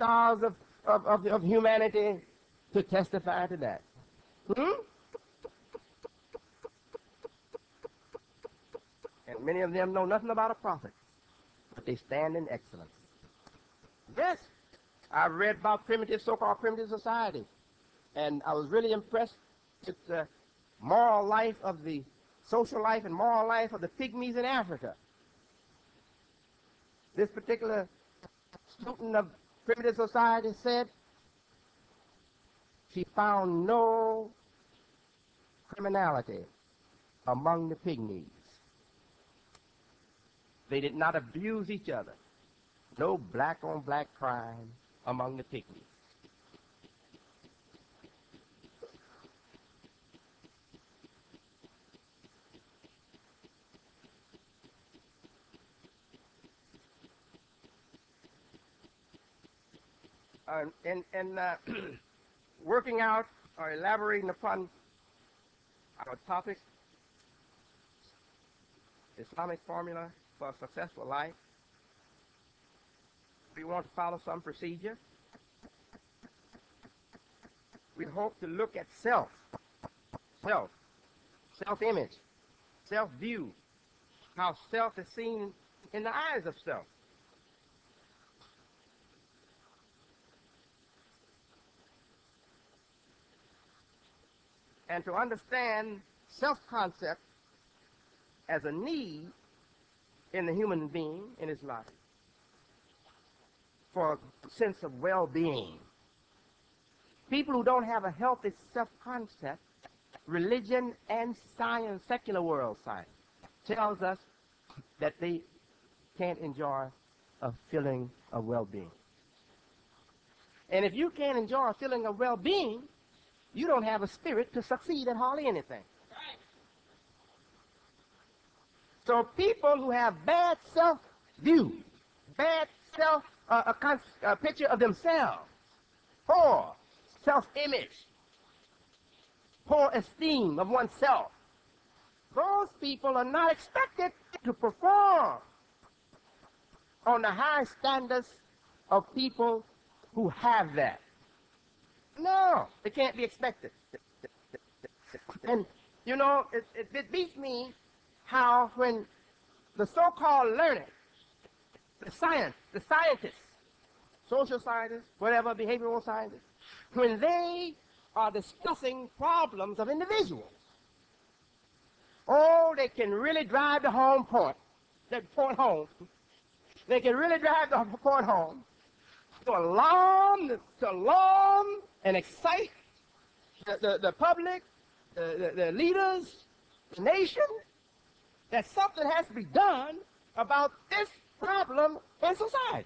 stars of humanity to testify to that. Hmm? And many of them know nothing about a prophet, but they stand in excellence. Yes, I've read about primitive, so-called primitive society, and I was really impressed with the moral life of the social life and moral life of the pygmies in Africa. This particular student of primitive society said she found no criminality among the pygmies. They did not abuse each other. No black-on-black crime among the pygmies. And working out or elaborating upon our topic, Islamic formula for a successful life, we want to follow some procedure. We hope to look at self-image, self-view, how self is seen in the eyes of self. And to understand self-concept as a need in the human being in his life for a sense of well-being. People who don't have a healthy self-concept, religion and science, secular world science, tells us that they can't enjoy a feeling of well-being. And if you can't enjoy a feeling of well-being, you don't have a spirit to succeed at hardly anything. So people who have bad self-view, bad picture of themselves, poor self-image, poor esteem of oneself, those people are not expected to perform on the high standards of people who have that. No, it can't be expected. And, you know, it beats me how when the so-called learned, the scientists, social scientists, whatever, behavioral scientists, when they are discussing problems of individuals, oh, they can really drive the point home. They can really drive the point home to alarm and excite the public, the leaders, the nation, that something has to be done about this problem in society.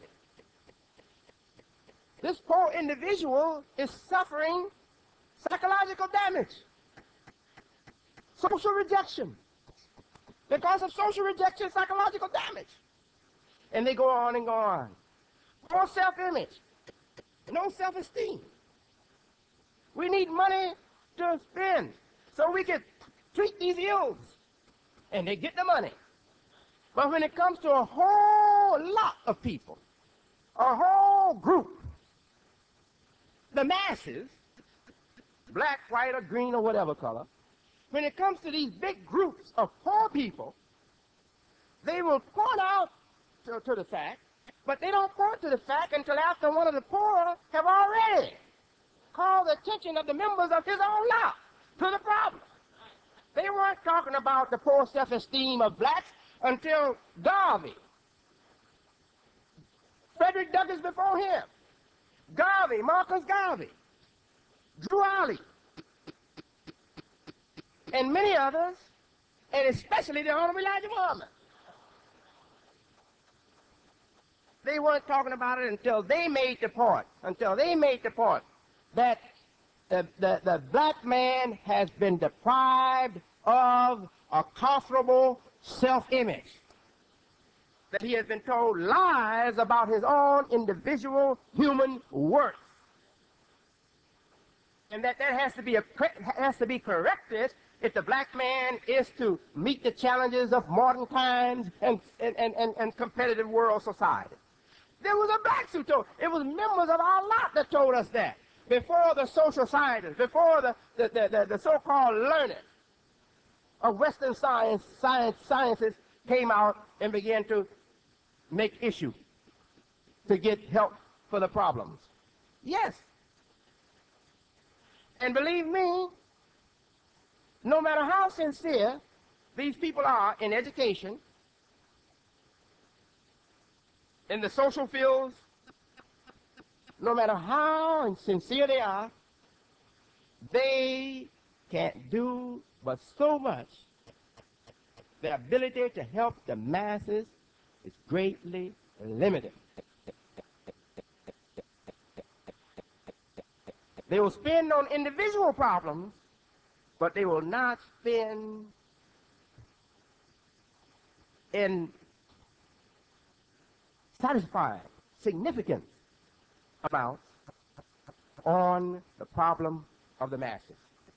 This poor individual is suffering psychological damage, social rejection. Because of social rejection, psychological damage. And they go on and go on. Poor self-image, no self-esteem. We need money to spend so we can treat these ills. And they get the money. But when it comes to a whole lot of people, a whole group, the masses, black, white, or green, or whatever color, when it comes to these big groups of poor people, they will point out to the fact, but they don't point to the fact until after one of the poor have already called the attention of the members of his own lot to the problem. They weren't talking about the poor self-esteem of blacks until Garvey, Frederick Douglass before him, Garvey, Marcus Garvey, Drew Alley, and many others, and especially the Honorable Elijah Muhammad. They weren't talking about it until they made the point, that the black man has been deprived of a comfortable self-image, that he has been told lies about his own individual human worth, and that has to be corrected if the black man is to meet the challenges of modern times and competitive world society. There was a blacks who told. It was members of our lot that told us that. Before the social scientists, before the so-called learned of Western sciences came out and began to make issue to get help for the problems. Yes. And believe me, no matter how sincere these people are in education, in the social fields, no matter how sincere they are, they can't do but so much. Their ability to help the masses is greatly limited. They will spend on individual problems, but they will not spend in satisfying significant amounts on the problem of the masses.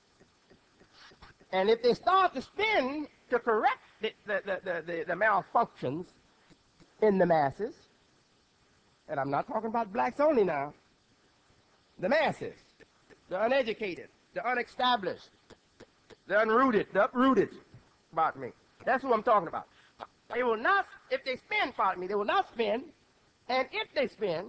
And if they start to spend to correct the malfunctions in the masses, and I'm not talking about blacks only now, the masses, the uneducated, the unestablished, the unrooted, the uprooted, pardon me. That's who I'm talking about. They will not, if they spend, pardon me, they will not spend, and if they spend,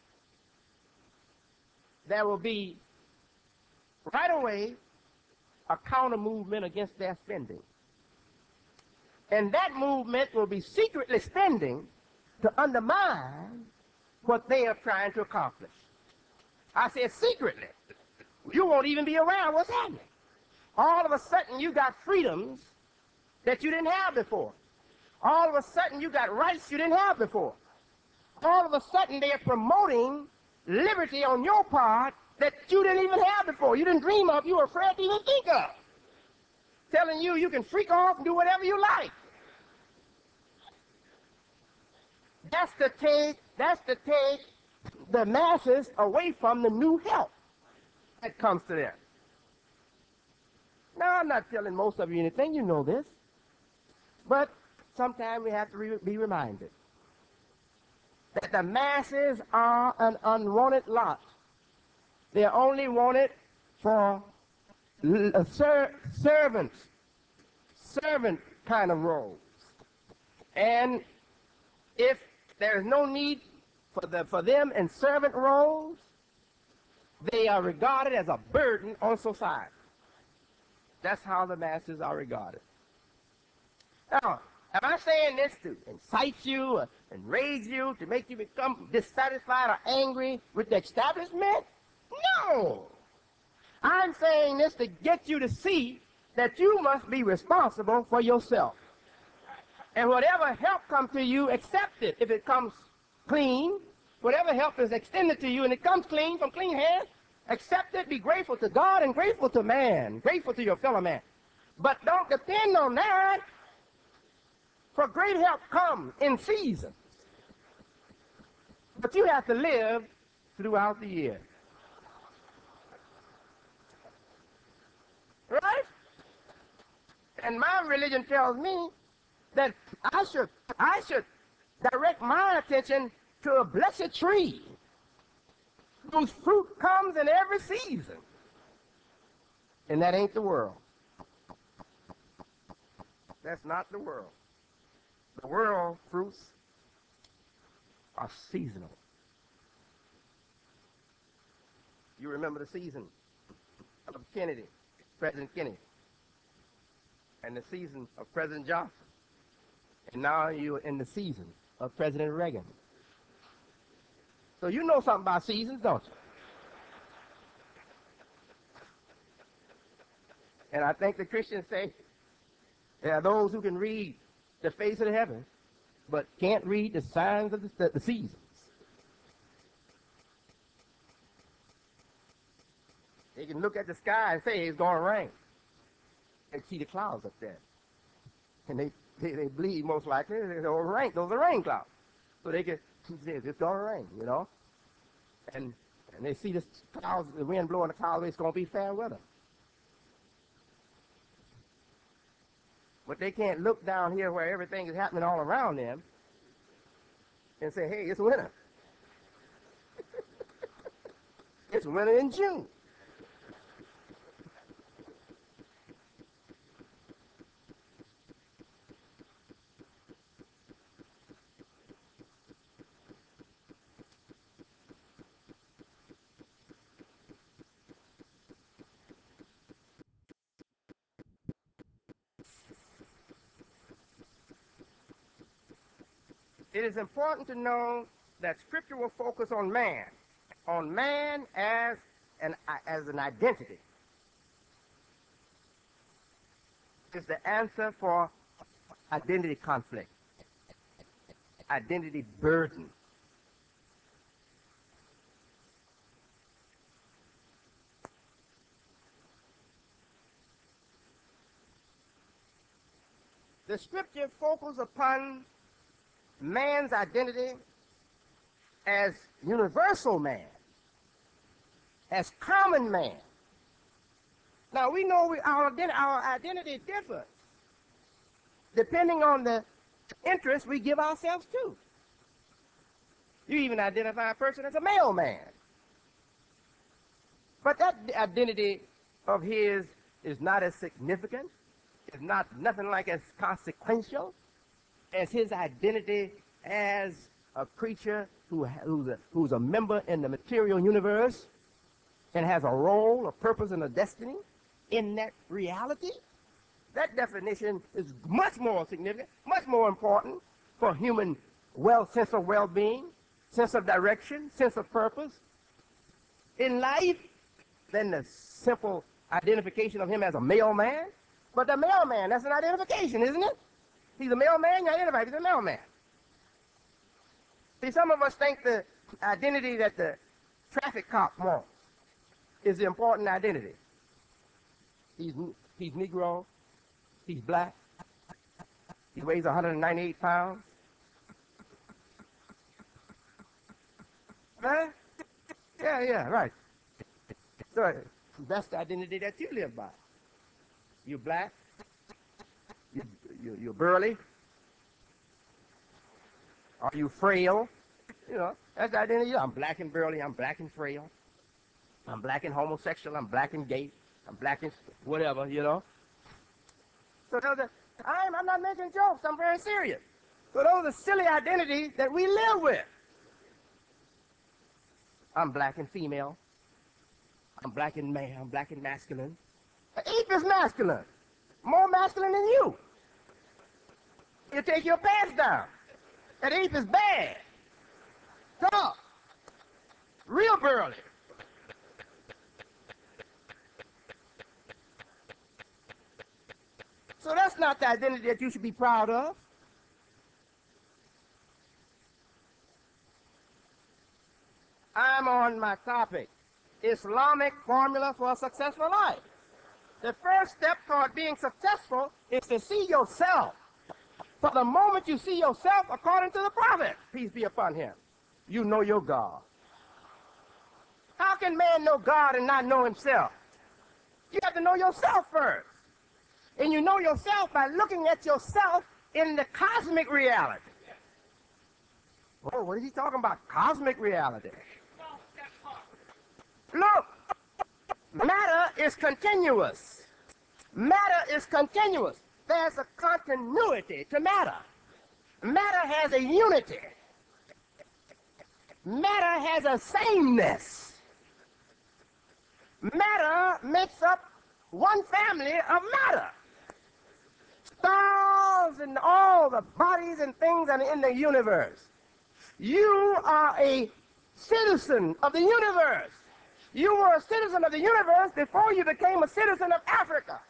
there will be right away a counter movement against their spending. And that movement will be secretly spending to undermine what they are trying to accomplish. I said secretly. You won't even be aware of what's happening. All of a sudden you got freedoms that you didn't have before. All of a sudden you got rights you didn't have before. All of a sudden they are promoting liberty on your part that you didn't even have before. You didn't dream of, you were afraid to even think of. Telling you you can freak off and do whatever you like. That's to take the masses away from the new help that comes to them. Now, I'm not telling most of you anything, you know this. But sometimes we have to be reminded that the masses are an unwanted lot. They're only wanted for servant kind of roles. And if there is no need for them in servant roles, they are regarded as a burden on society. That's how the masses are regarded. Now, am I saying this to incite you and raise you to make you become dissatisfied or angry with the establishment? No! I'm saying this to get you to see that you must be responsible for yourself. And whatever help comes to you, accept it. If it comes clean, whatever help is extended to you and it comes clean, from clean hands, accept it, be grateful to God and grateful to man, grateful to your fellow man. But don't depend on that, for great help comes in season. But you have to live throughout the year. Right? And my religion tells me that I should direct my attention to a blessed tree whose fruit comes in every season. And that ain't the world. That's not the world. The world fruits are seasonal. You remember the season of Kennedy, President Kennedy, and the season of President Johnson. And now you're in the season of President Reagan. So you know something about seasons, don't you? And I think the Christians say there are those who can read the face of the heavens, but can't read the signs of the seasons. They can look at the sky and say it's going to rain. They see the clouds up there. And they believe most likely those are rain clouds. So they can say it's going to rain, you know. And they see the clouds, the wind blowing the clouds, it's going to be fair weather. But they can't look down here where everything is happening all around them and say, hey, it's winter. It's winter in June. It is important to know that Scripture will focus on man as an identity. It's the answer for identity conflict, identity burden. The Scripture focuses upon man's identity as universal man, as common man. Now we know our identity differs depending on the interests we give ourselves to. You even identify a person as a male man. But that identity of his is not as significant, is not nothing like as consequential as his identity as a creature who's a member in the material universe and has a role, a purpose, and a destiny in that reality. That definition is much more significant, much more important for human sense of well-being, sense of direction, sense of purpose in life than the simple identification of him as a male man. But the male man, that's an identification, isn't it? He's a male man, you identify, he's a male man. See, some of us think the identity that the traffic cop wants is the important identity. He's Negro, he's black, he weighs 198 pounds. Right? Yeah, right. So that's the identity that you live by. You're black, you're burly, are you frail? You know, that's the identity. I'm black and burly, I'm black and frail, I'm black and homosexual, I'm black and gay, I'm black and whatever, you know. So I'm not making jokes, I'm very serious. So those are silly identities that we live with. I'm black and female, I'm black and male, I'm black and masculine. An ape is masculine, more masculine than you. You take your pants down. That ape is bad, tough, real burly. So that's not the identity that you should be proud of. I'm on my topic, Islamic formula for a successful life. The first step toward being successful is to see yourself. So the moment you see yourself according to the Prophet, peace be upon him, you know your God. How can man know God and not know himself? You have to know yourself first. And you know yourself by looking at yourself in the cosmic reality. Oh, what is he talking about? Cosmic reality. Look, matter is continuous. Matter is continuous. There's a continuity to matter. Matter has a unity. Matter has a sameness. Matter makes up one family of matter. Stars and all the bodies and things that are in the universe. You are a citizen of the universe. You were a citizen of the universe before you became a citizen of Africa,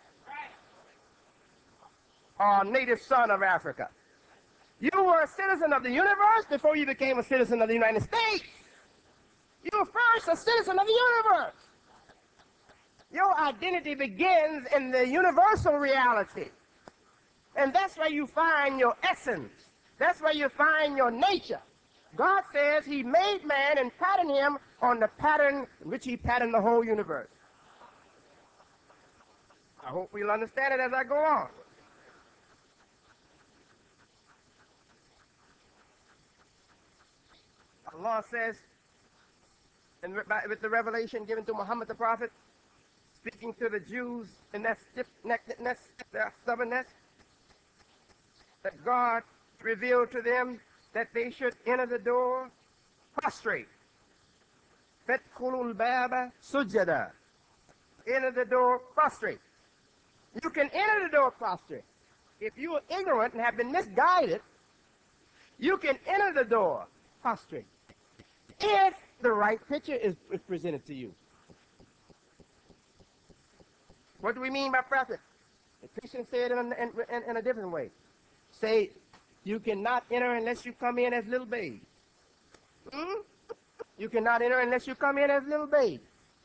or native son of Africa. You were a citizen of the universe before you became a citizen of the United States. You were first a citizen of the universe. Your identity begins in the universal reality. And that's where you find your essence. That's where you find your nature. God says he made man and patterned him on the pattern in which he patterned the whole universe. I hope we'll understand it as I go on. Allah says, and with the revelation given to Muhammad the prophet, speaking to the Jews in that stiff-neckedness, their stubbornness, that God revealed to them that they should enter the door prostrate. Fetkulul baba sujada. Enter the door prostrate. You can enter the door prostrate. If you are ignorant and have been misguided, you can enter the door prostrate. If the right picture is presented to you. What do we mean by prostrate? The Christians say it in a different way. Say, you cannot enter unless you come in as little babes. Hmm? You cannot enter unless you come in as little babes.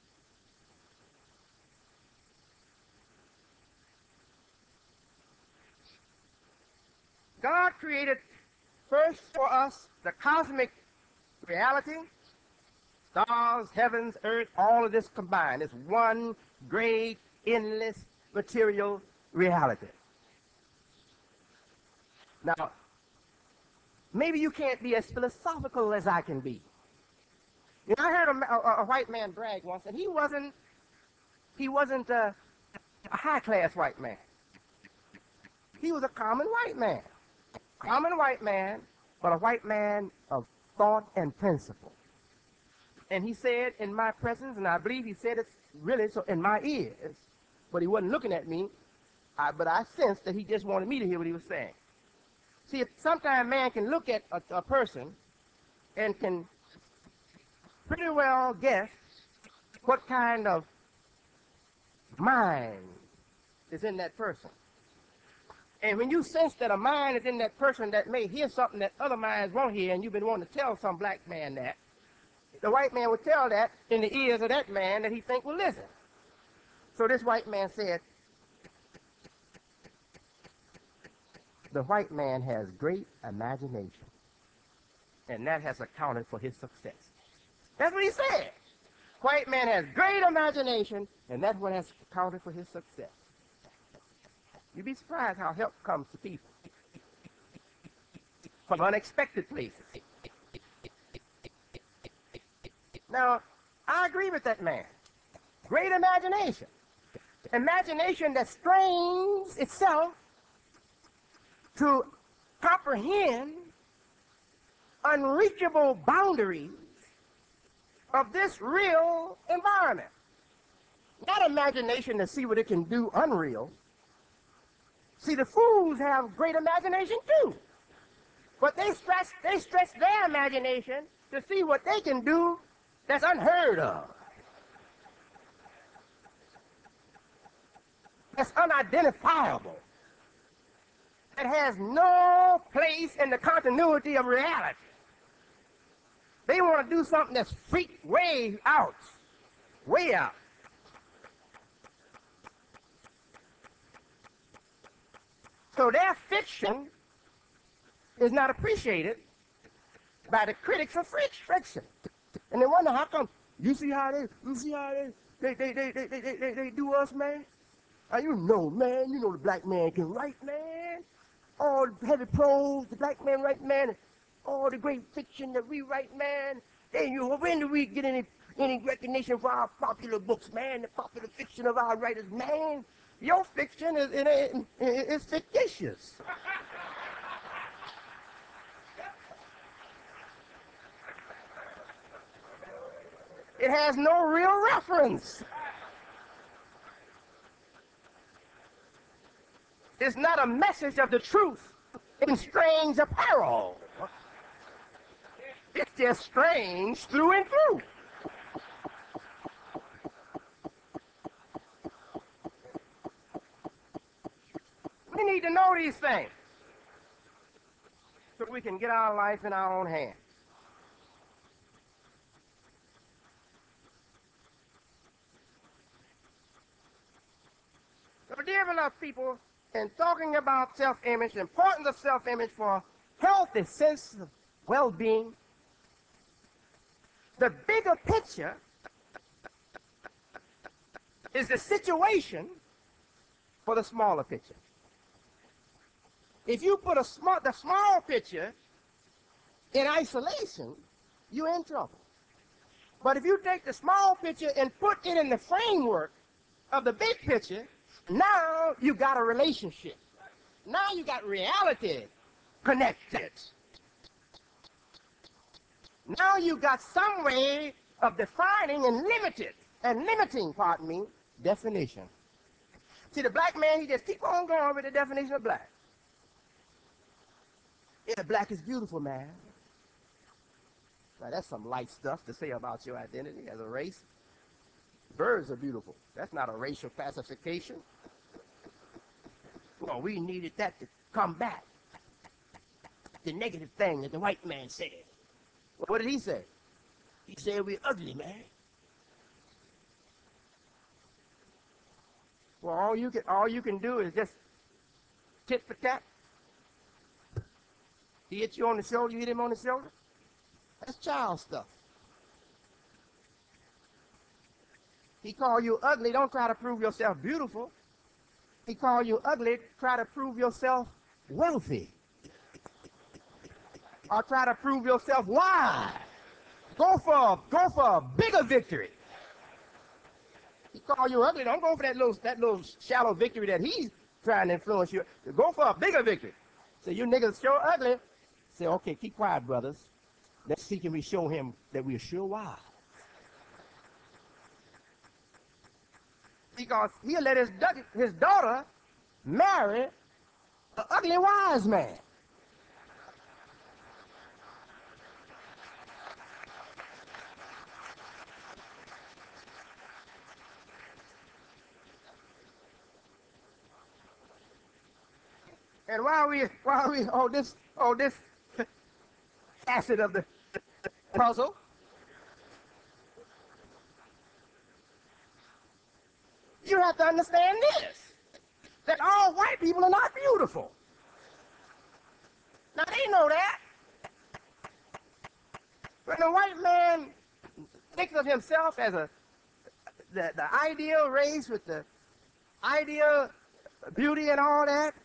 God created first for us the cosmic reality, stars, heavens, earth, all of this combined. It's one great, endless, material reality. Now, maybe you can't be as philosophical as I can be. You know, I heard a white man brag once, and he wasn't a high-class white man. He was a common white man. Common white man, but a white man of thought and principle. And he said in my presence, and I believe he said it really so in my ears, but he wasn't looking at me, but I sensed that he just wanted me to hear what he was saying. See, sometimes man can look at a person and can pretty well guess what kind of mind is in that person. And when you sense that a mind is in that person that may hear something that other minds won't hear, and you've been wanting to tell some black man that, the white man would tell that in the ears of that man that he think will listen. So this white man said, the white man has great imagination, and that has accounted for his success. That's what he said. White man has great imagination, and that's what has accounted for his success. You'd be surprised how help comes to people from unexpected places. Now, I agree with that man. Great imagination. Imagination that strains itself to comprehend unreachable boundaries of this real environment. Not imagination to see what it can do unreal. See, the fools have great imagination too. But they stretch their imagination to see what they can do that's unheard of. That's unidentifiable. That has no place in the continuity of reality. They want to do something that's freak way out. Way out. So their fiction is not appreciated by the critics of fiction. And they wonder how come, you see how they do us, man? You know, man, you know the black man can write, man. All the heavy prose, the black man write, man, and all the great fiction that we write, man. When do we get any recognition for our popular books, man, the popular fiction of our writers, man? Your fiction is fictitious. It has no real reference. It's not a message of the truth in strange apparel. It's just strange through and through. We need to know these things so we can get our life in our own hands. So, dear beloved people, in talking about self-image, the importance of self-image for healthy sense of well-being, the bigger picture is the situation for the smaller picture. If you put the small picture in isolation, you're in trouble. But if you take the small picture and put it in the framework of the big picture, now you got a relationship. Now you got reality connected. Now you got some way of defining and limiting, pardon me, definition. See, the black man, he just keep on going with the definition of black. Yeah, black is beautiful, man. Now that's some light stuff to say about your identity as a race. Birds are beautiful. That's not a racial classification. Well, we needed that to combat the negative thing that the white man said. Well, what did he say? He said we're ugly, man. Well, all you can do is just tit for tat. He hit you on the shoulder, you hit him on the shoulder. That's child stuff. He called you ugly. Don't try to prove yourself beautiful. He called you ugly. Try to prove yourself wealthy. Or try to prove yourself wise. Go for a bigger victory. He called you ugly. Don't go for that little shallow victory that he's trying to influence you. Go for a bigger victory. So you niggas sure ugly. Say, okay, keep quiet, brothers. Let's see can we show him that we're sure wise. Because he'll let his daughter marry an ugly wise man. And while we on this facet of the puzzle, you have to understand this, that all white people are not beautiful. Now they know that. When the white man thinks of himself as the ideal race with the ideal beauty and all that,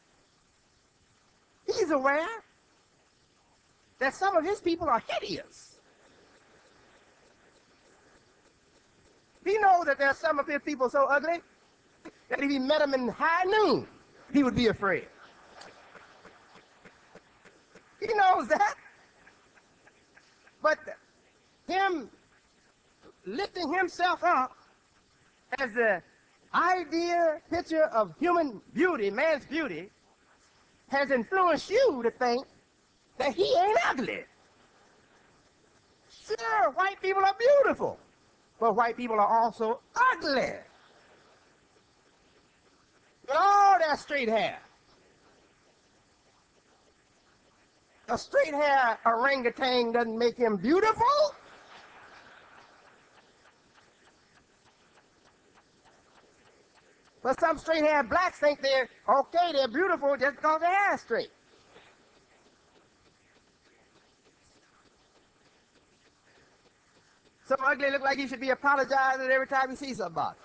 he's aware that some of his people are hideous. He knows that there's some of his people so ugly that if he met them in high noon, he would be afraid. He knows that. But him lifting himself up as the ideal picture of human beauty, man's beauty, has influenced you to think that he ain't ugly. Sure, white people are beautiful, but white people are also ugly. With all that straight hair. A straight hair orangutan doesn't make him beautiful. But some straight haired blacks think they're okay, they're beautiful just because their hair's straight. Some ugly look like he should be apologizing every time he sees somebody.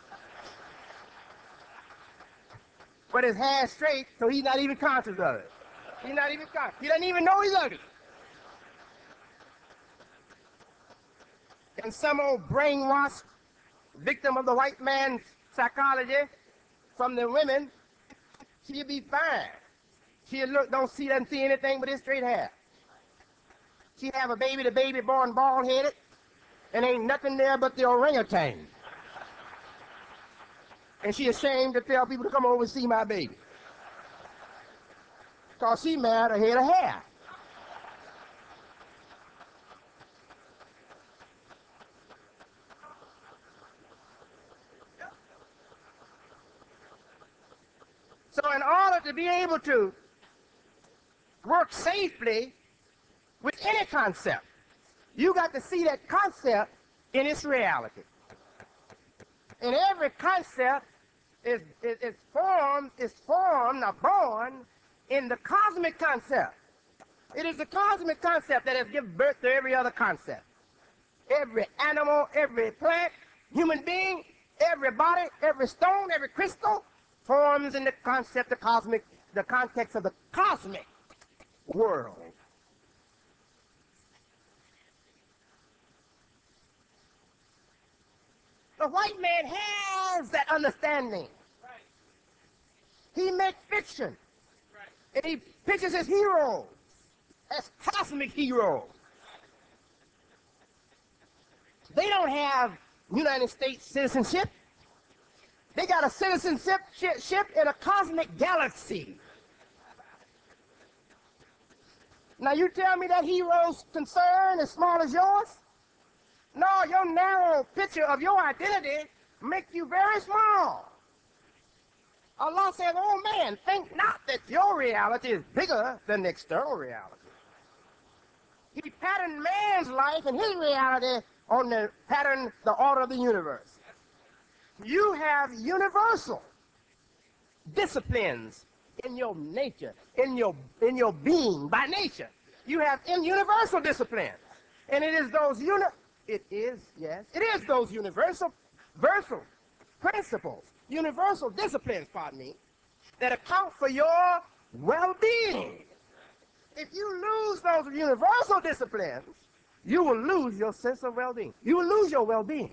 But his hair's straight, so he's not even conscious of it. He's not even conscious. He doesn't even know he's ugly. And some old brainwashed victim of the white man's psychology from the women, she'll be fine. She'll look, doesn't see anything but his straight hair. She'll have a baby, the baby born bald-headed, and ain't nothing there but the orangutan. And she ashamed to tell people to come over and see my baby. Because she married a head of hair. So in order to be able to work safely with any concept, you got to see that concept in its reality. And every concept is formed, or born in the cosmic concept. It is the cosmic concept that has given birth to every other concept. Every animal, every plant, human being, every body, every stone, every crystal forms in the concept of cosmic, the context of the cosmic world. The white man has that understanding. He makes fiction. And he pictures his heroes as cosmic heroes. They don't have United States citizenship. They got a citizenship in a cosmic galaxy. Now you tell me that hero's concern is small as yours? No, your narrow picture of your identity makes you very small. Allah says, oh man, think not that your reality is bigger than the external reality. He patterned man's life and his reality on the pattern, the order of the universe. You have universal disciplines in your nature, in your being by nature. You have universal disciplines. And it is those universal principles, universal disciplines, pardon me, that account for your well-being. If you lose those universal disciplines, you will lose your sense of well-being. You will lose your well-being.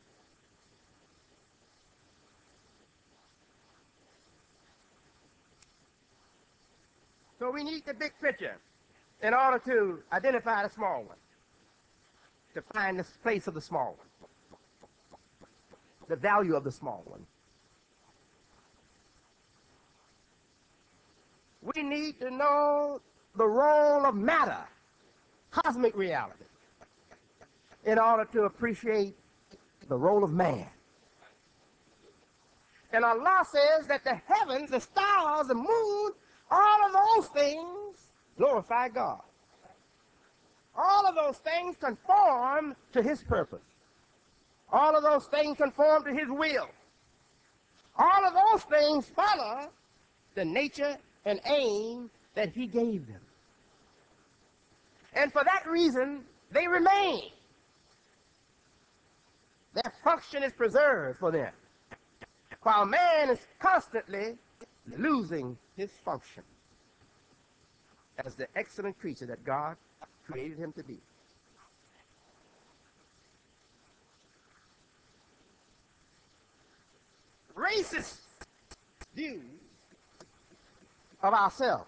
So we need the big picture in order to identify the small one, to find the place of the small one, the value of the small one. We need to know the role of matter, cosmic reality, in order to appreciate the role of man. And Allah says that the heavens, the stars, the moon, all of those things glorify God. All of those things conform to his purpose. All of those things conform to his will. All of those things follow the nature and aim that he gave them. And for that reason, they remain. Their function is preserved for them, while man is constantly losing his function as the excellent creature that God created him to be. Racist views of ourselves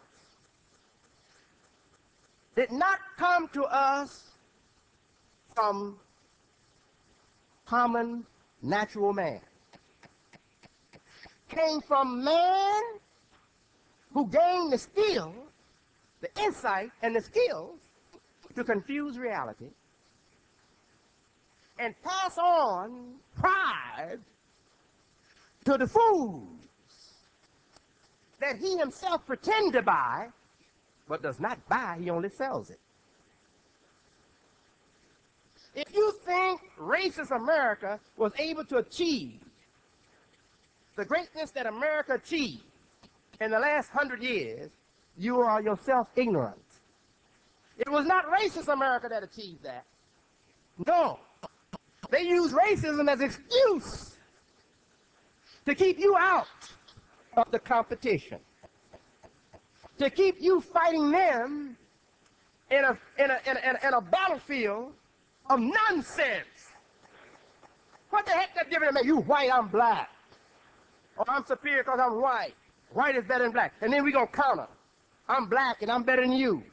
did not come to us from common natural man. Came from man who gained the skill, the insight, and the skills to confuse reality and pass on pride to the fools that he himself pretends to buy, but does not buy, he only sells it. If you think racist America was able to achieve the greatness that America achieved in the last 100 years, you are yourself ignorant. It was not racist America that achieved that. No. They used racism as an excuse to keep you out of the competition, to keep you fighting them in a battlefield of nonsense. What the heck that difference make? You white, I'm black. Or I'm superior because I'm white. White is better than black. And then we gonna counter. I'm black and I'm better than you.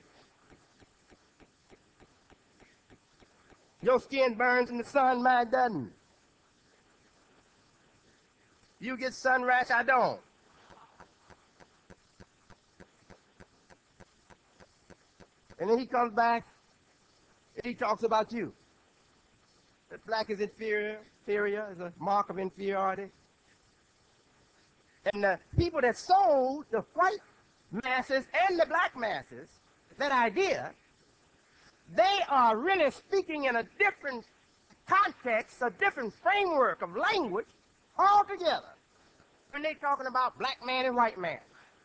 Your skin burns in the sun, mine doesn't. You get sun rash, I don't. And then he comes back and he talks about you. That black is inferior is a mark of inferiority. And the people that sold the white masses and the black masses that idea, they are really speaking in a different context, a different framework of language altogether when they're talking about black man and white man.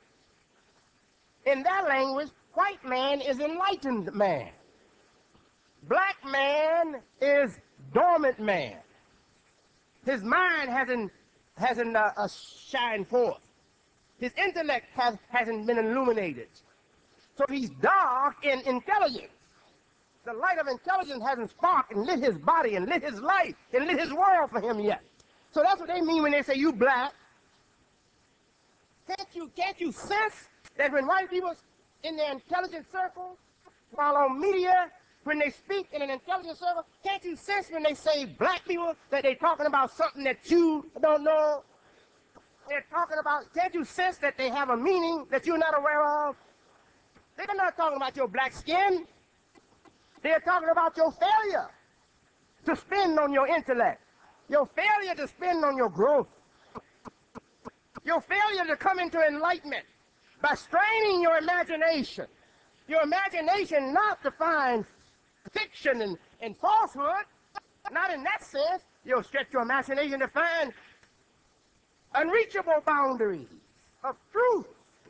In their language, white man is enlightened man. Black man is dormant man. His mind hasn't shined forth. His intellect hasn't been illuminated. So he's dark in intelligence. The light of intelligence hasn't sparked and lit his body and lit his life and lit his world for him yet. So that's what they mean when they say you black. Can't you sense that when white people in their intelligence circle, while on media, when they speak in an intelligence circle, can't you sense when they say black people that they're talking about something that you don't know? They're talking about, can't you sense that they have a meaning that you're not aware of? They're not talking about your black skin. They're talking about your failure to spend on your intellect, your failure to spend on your growth, your failure to come into enlightenment by straining your imagination. Your imagination not to find fiction and falsehood, not in that sense. You'll stretch your imagination to find unreachable boundaries of truth,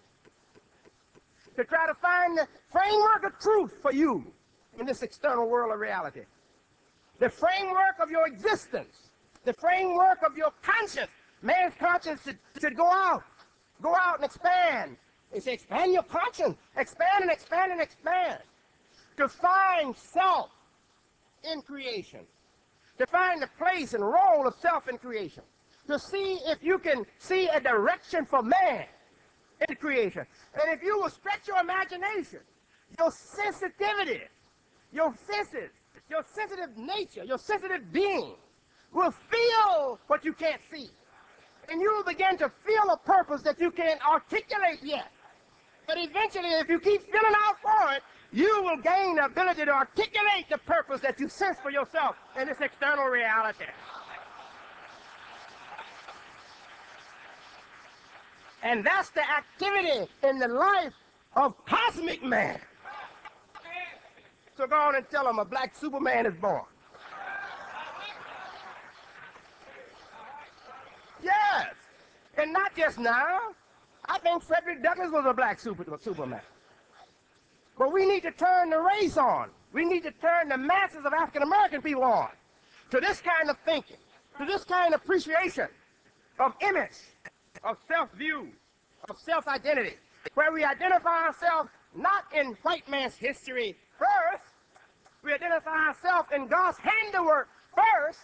to try to find the framework of truth for you in this external world of reality. The framework of your existence, the framework of your conscience. Man's conscience should go out and expand. They say expand your conscience, expand and expand and expand. To find self in creation, to find the place and role of self in creation, to see if you can see a direction for man in creation. And if you will stretch your imagination, your sensitivity, your senses, your sensitive nature, your sensitive being will feel what you can't see. And you will begin to feel a purpose that you can't articulate yet. But eventually, if you keep feeling out for it, you will gain the ability to articulate the purpose that you sense for yourself in this external reality. And that's the activity in the life of cosmic man. So go on and tell them a black Superman is born. Yes. And not just now. I think Frederick Douglass was a black Superman. But we need to turn the race on. We need to turn the masses of African American people on to this kind of thinking, to this kind of appreciation of image, of self-view, of self-identity, where we identify ourselves not in white man's history first, we identify ourselves in God's handiwork first,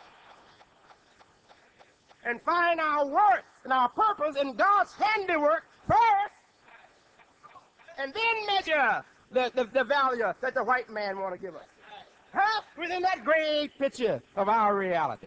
and find our worth and our purpose in God's handiwork first, and then measure the value that the white man want to give us. Huh? Within that great picture of our reality.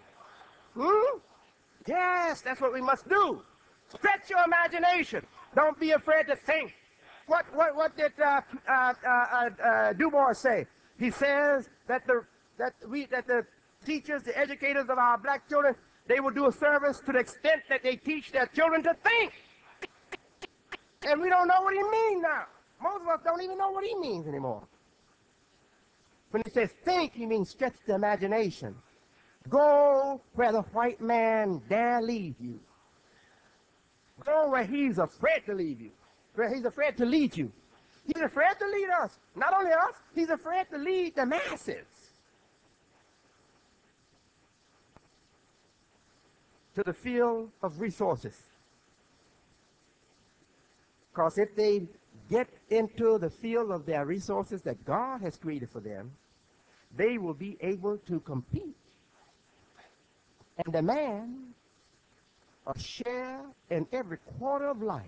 Yes, that's what we must do. Stretch your imagination. Don't be afraid to think. What did Du Bois say? He says that the teachers, the educators of our black children, they will do a service to the extent that they teach their children to think. And we don't know what he means now. Most of us don't even know what he means anymore. When he says think, he means stretch the imagination. Go where the white man dare lead you. Go where he's afraid to leave you, where he's afraid to lead you. He's afraid to lead us. Not only us, he's afraid to lead the masses to the field of resources. Because if they get into the field of their resources that God has created for them, they will be able to compete and demand a share in every quarter of life.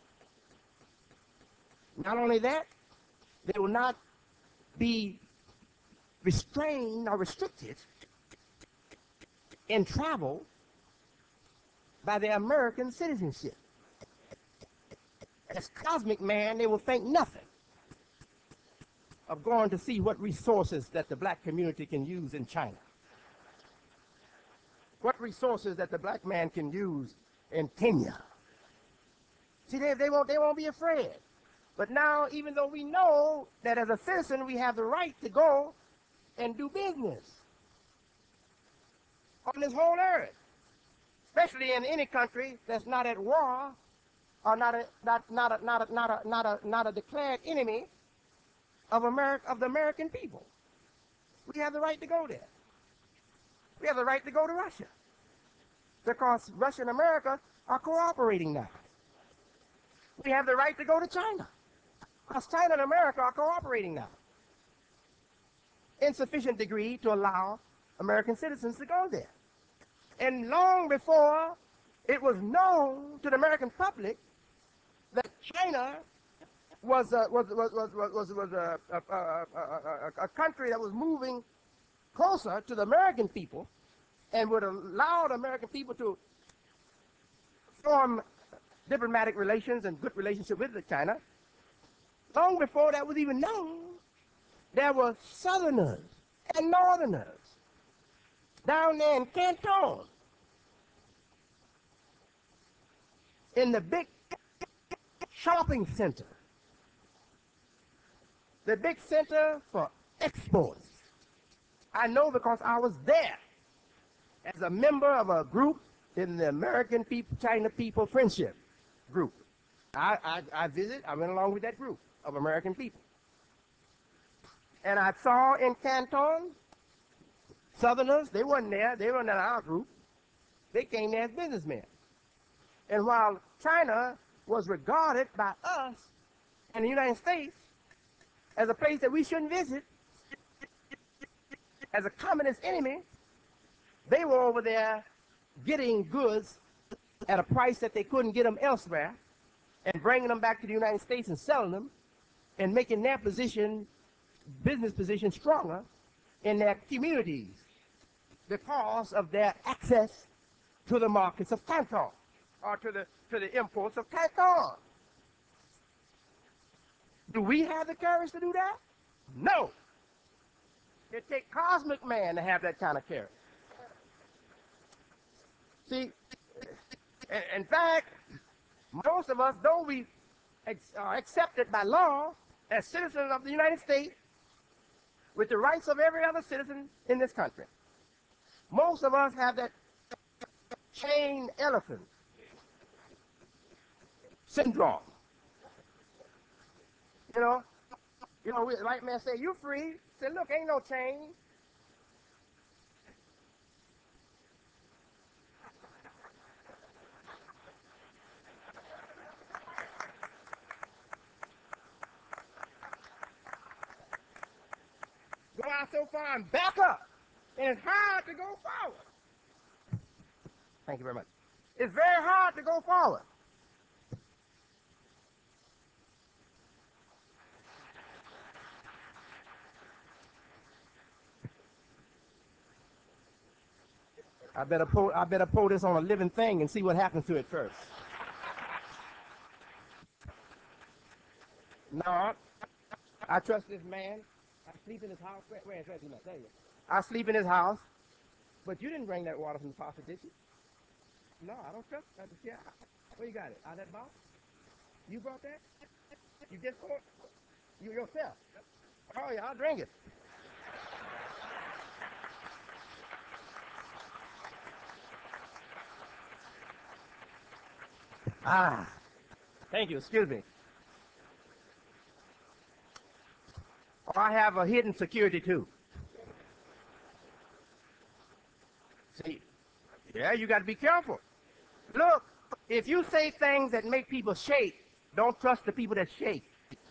Not only that, they will not be restrained or restricted in travel by their American citizenship. As cosmic man, they will think nothing of going to see what resources that the black community can use in China. What resources that the black man can use in Kenya. See, they won't be afraid. But now, even though we know that as a citizen we have the right to go and do business on this whole earth, especially in any country that's not at war or not a declared enemy of America, of the American people. We have the right to go there. We have the right to go to Russia because Russia and America are cooperating now. We have the right to go to China because China and America are cooperating now. insufficient degree to allow American citizens to go there. And long before it was known to the American public that China was a country that was moving closer to the American people and would allow the American people to form diplomatic relations and good relationship with China. Long before that was even known, there were Southerners and Northerners down there in Canton, in the big shopping center, the big center for exports. I know because I was there as a member of a group in the American People, China People Friendship Group. I went along with that group of American people. And I saw in Canton, Southerners, they weren't there, they weren't in our group. They came there as businessmen. And while China was regarded by us in the United States as a place that we shouldn't visit, as a communist enemy, they were over there getting goods at a price that they couldn't get them elsewhere and bringing them back to the United States and selling them and making their position, business position, stronger in their communities because of their access to the markets of Canton or to the imports of Canton. Do we have the courage to do that? No. It takes cosmic man to have that kind of courage. See, in fact, most of us, though we are accepted by law as citizens of the United States with the rights of every other citizen in this country, most of us have that chained elephant syndrome. You know, the white man say, "You free?" Say, "Look, ain't no chain." Go out so far and back up. And it's hard to go forward. Thank you very much. It's very hard to go forward. I better pull this on a living thing and see what happens to it first. No, I trust this man. I sleep in his house. Where's he? There you go. I sleep in his house. But you didn't bring that water from the faucet, did you? No, I don't trust that. Yeah. Where you got it? Out of that box? You brought that? You just bought it? You yourself? Oh, yeah, I'll drink it. Ah, thank you. Excuse me. Oh, I have a hidden security, too. See, yeah, you got to be careful. Look, if you say things that make people shake, don't trust the people that shake.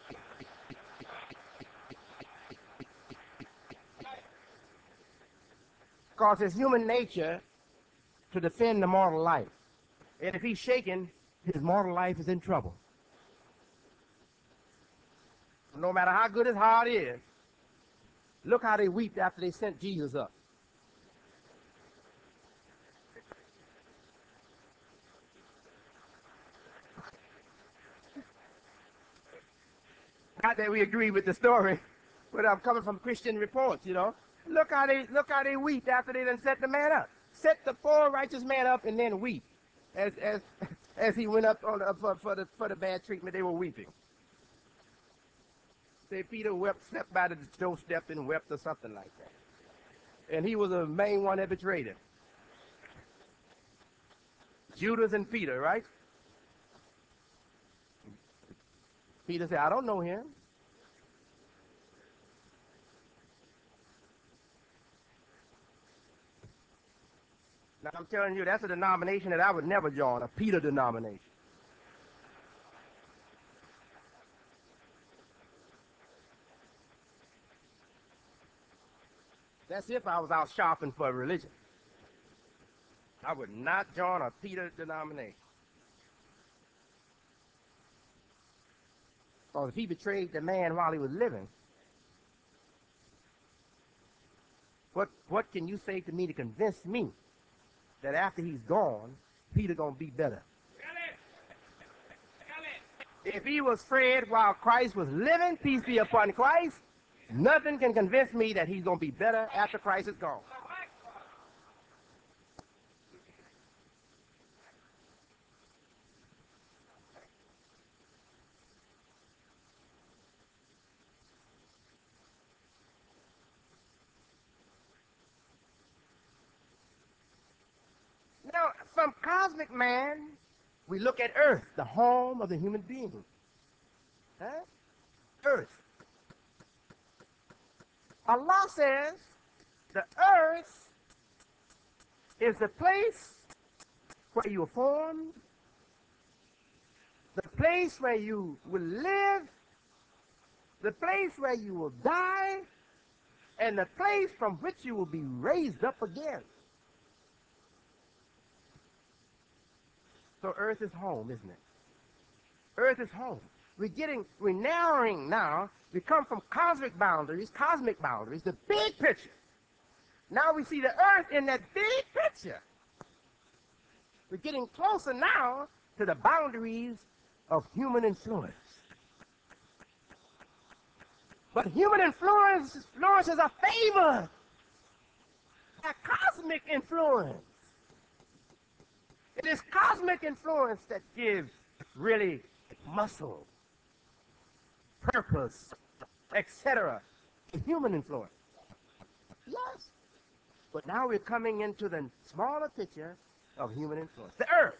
Because it's human nature to defend the mortal life. And if he's shaking, his mortal life is in trouble. No matter how good his heart is, look how they wept after they sent Jesus up. Not that we agree with the story, but I'm coming from Christian reports, Look how they weep after they done set the man up. Set the poor righteous man up and then weep. As he went up for the bad treatment, they were weeping. Say Peter stepped by the doorstep and wept or something like that. And he was the main one that betrayed him. Judas and Peter, right? Peter said, "I don't know him." Now I'm telling you, that's a denomination that I would never join, a Peter denomination. That's if I was out shopping for religion. I would not join a Peter denomination. Because if he betrayed the man while he was living, what can you say to me to convince me that after he's gone, Peter gonna be better? If he was fed while Christ was living, peace be upon Christ, nothing can convince me that he's gonna be better after Christ is gone. Now, from cosmic man, we look at earth, the home of the human being. Huh? Earth. Allah says the earth is the place where you were formed, the place where you will live, the place where you will die, and the place from which you will be raised up again. So earth is home, isn't it? Earth is home. We're narrowing now. We come from cosmic boundaries, the big picture. Now we see the earth in that big picture. We're getting closer now to the boundaries of human influence. But human influences are favored by cosmic influence. It is cosmic influence that gives really muscle, purpose, etc. to human influence. Yes. But now we're coming into the smaller picture of human influence. The earth.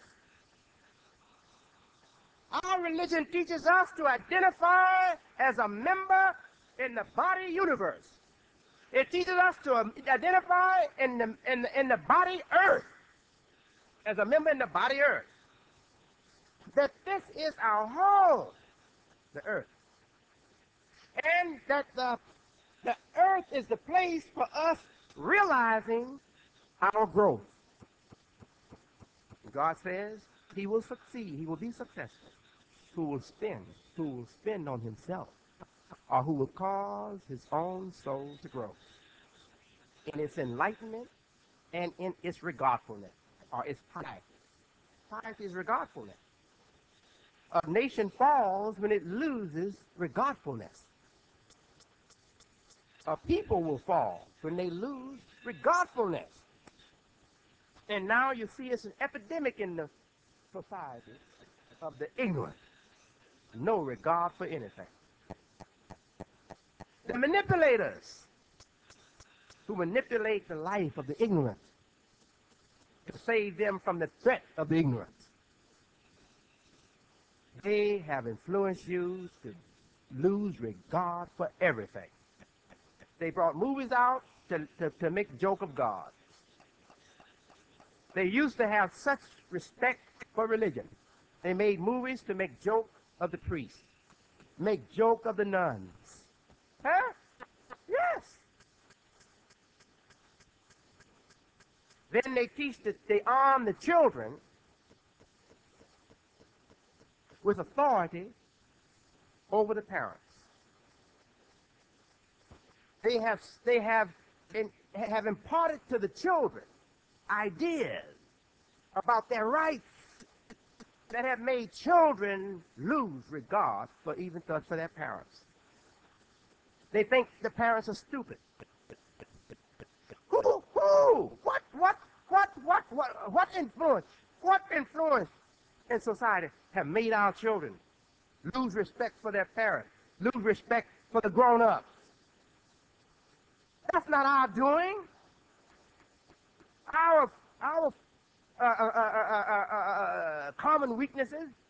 Our religion teaches us to identify as a member in the body universe. It teaches us to identify in the body earth, as a member in the body earth. That this is our home, the earth. And that the earth is the place for us realizing our growth. God says he will succeed, he will be successful. Who will spend on himself, or who will cause his own soul to grow in its enlightenment and in its regardfulness, or its piety. Piety is regardfulness. A nation falls when it loses regardfulness. A people will fall when they lose regardfulness. And now you see it's an epidemic in the society of the ignorant. No regard for anything. The manipulators who manipulate the life of the ignorant to save them from the threat of the ignorance. They have influenced you to lose regard for everything. They brought movies out to make a joke of God. They used to have such respect for religion. They made movies to make joke of the priests, make joke of the nuns. Huh? Yes. Then they arm the children with authority over the parents. They have imparted to the children ideas about their rights that have made children lose regard for their parents. They think the parents are stupid. Who? What influence? What influence in society have made our children lose respect for their parents, lose respect for the grown-ups? That's not our doing. Our common weaknesses